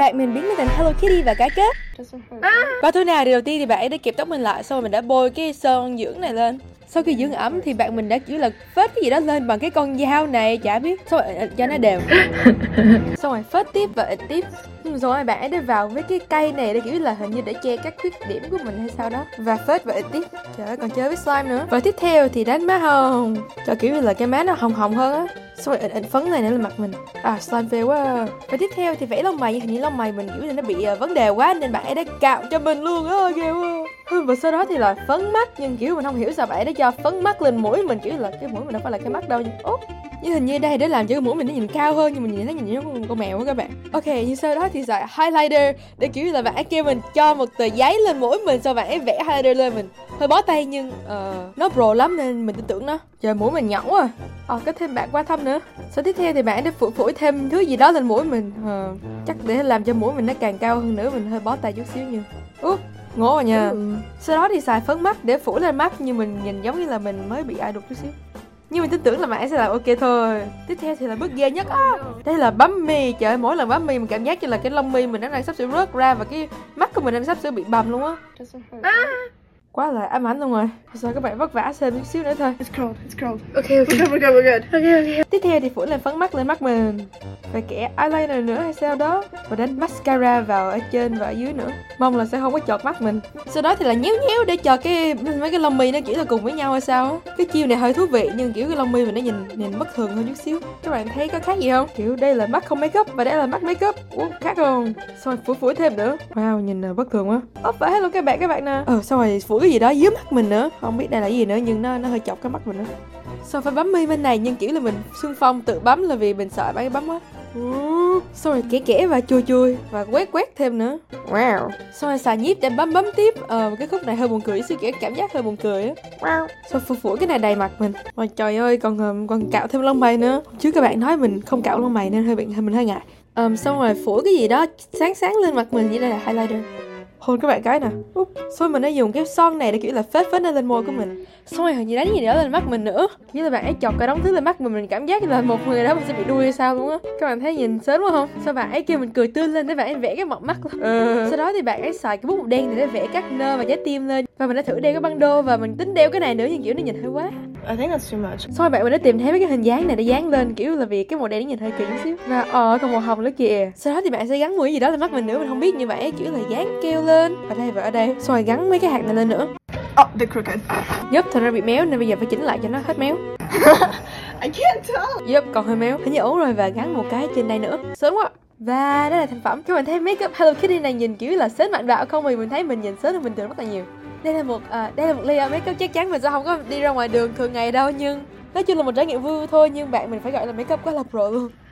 bạn mình biến thành Hello Kitty và cá kết. Và tối nào điều đầu tiên thì bạn ấy đã kẹp tóc mình lại, xong rồi mình đã bôi cái son dưỡng này lên. Sau khi dưỡng ẩm thì bạn mình đã kiểu là phết cái gì đó lên bằng cái con dao này, chả biết, xong rồi cho nó đều. Xong rồi phết tiếp và ịt tiếp. Rồi bạn ấy đã vào với cái cây này để kiểu là hình như để che các khuyết điểm của mình hay sao đó, và phết và ịt tiếp. Trời ơi, còn chơi với slime nữa. Và tiếp theo thì đánh má hồng, cho kiểu như là cái má nó hồng hồng hơn á. Xong rồi ịt phấn này nữa lên mặt mình. Slime fail quá. Và tiếp theo thì vẽ lông mày, hình như lông mày mình kiểu là nó bị vấn đề quá nên bạn ấy đã cạo cho mình luôn á, ghê quá. Và sau đó thì là phấn mắt, nhưng kiểu mình không hiểu sao bạn ấy đã cho phấn mắt lên mũi mình, kiểu là cái mũi mình đâu phải là cái mắt đâu. Nhưng hình như đây để làm cho cái mũi mình nó nhìn cao hơn, nhưng mình nhìn thấy nhìn giống con mèo á các bạn. Ok, nhưng sau đó thì xài highlighter để kiểu là bạn ấy kêu mình cho một tờ giấy lên mũi mình, sau bạn ấy vẽ highlighter lên mình. Hơi bó tay nhưng nó pro lắm nên mình tin tưởng nó. Trời, mũi mình nhõng quá. Có thêm bạc qua thăm nữa. Sau tiếp theo thì bạn đã phủi thêm thứ gì đó lên mũi mình. Chắc để làm cho mũi mình nó càng cao hơn nữa, mình hơi bó tay chút xíu nhưng ngố rồi nha. Sau đó thì xài phấn mắt để phủ lên mắt, nhưng mình nhìn giống như là mình mới bị ai đục chút xíu. Nhưng mình tin tưởng là bạn sẽ làm ok thôi. Tiếp theo thì là bước ghê nhất á. Đây là bấm mi. Trời ơi, mỗi lần bấm mi mình cảm giác như là cái lông mi mình nó đang sắp sửa rớt ra, và cái mắt của mình đang sắp sửa bị bầm luôn á. Quá là ám ảnh luôn rồi. Sao các bạn vất vả xem chút xíu nữa thôi. It's cold. Okay. We're good. Okay. Tiếp theo thì phủ lên phấn mắt lên mắt mình, và kẻ eyeliner nữa hay sao đó, và đánh mascara vào ở trên và ở dưới nữa. Mong là sẽ không có chọt mắt mình. Sau đó thì là nhéo để cho mấy cái lông mi nó kiểu là cùng với nhau hay sao á. Cái chiêu này hơi thú vị, nhưng kiểu cái lông mi mình nó nhìn bất thường hơn chút xíu. Các bạn thấy có khác gì không? Kiểu đây là mắt không makeup và đây là mắt makeup. Khác không? Xong rồi phủi thêm nữa. Wow, nhìn bất thường quá. Phải hello các bạn nè. Xong rồi phủi cái gì đó dưới mắt mình nữa, không biết đây là gì nữa, nhưng nó hơi chọc cái mắt mình nữa. Xong phải bấm mi bên này, nhưng kiểu là mình xung phong tự bấm là vì mình sợ bạn ấy bấm quá. Xong rồi kẻ và chui và quét thêm nữa. Wow. Xong rồi xài nhíp để bấm tiếp. Cái khúc này hơi buồn cười, sự cảm giác hơi buồn cười á. Wow. Xong phủi cái này đầy mặt mình. Rồi trời ơi, còn cạo thêm lông mày nữa. Chứ các bạn nói mình không cạo lông mày nên mình hơi ngại. Xong rồi phủi cái gì đó sáng lên mặt mình, như đây là highlighter. Hôn các bạn cái nè. Xong rồi mình đã dùng cái son này để kiểu là phết nó lên môi của mình. Xong rồi hình như đánh gì đó lên mắt mình nữa. Như là bạn ấy chọc cả đống thứ lên mắt mình cảm giác như là một người đó mình sẽ bị đuôi hay sao luôn á. Các bạn thấy nhìn sớm quá không? Sao bạn ấy kêu mình cười tươi lên để bạn ấy vẽ cái mọc mắt luôn. Sau đó thì bạn ấy xài cái bút màu đen để vẽ các nơ và trái tim lên. Và mình đã thử đeo cái băng đô, và mình tính đeo cái này nữa, nhưng kiểu nó nhìn hơi quá. I think that's too much. Xong rồi bạn mình đã tìm thấy mấy cái hình dáng này để dán lên, kiểu là vì cái màu đen nó nhìn hơi kỳ chút xíu. Và còn màu hồng nữa kìa. Sau đó thì bạn sẽ gắn mũi gì đó lên mắt mình nữa, mình không biết, như vậy kiểu là dán keo lên ở đây và ở đây. Xong rồi gắn mấy cái hạt này lên nữa. They're crooked. Thật ra bị méo nên bây giờ phải chỉnh lại cho nó hết méo. I can't tell. Còn hơi méo. Hình như ổn rồi, và gắn một cái trên đây nữa. Sớm quá. Và đây là thành phẩm. Các bạn thấy make up Hello Kitty này nhìn kiểu là sến mạnh bạo không? Mình thấy mình nhìn sến hơn bình thường rất là nhiều. Đây là một layer make up chắc chắn mình sẽ không có đi ra ngoài đường thường ngày đâu, nhưng nói chung là một trải nghiệm vui thôi, nhưng bạn mình phải gọi là make up quá là pro luôn.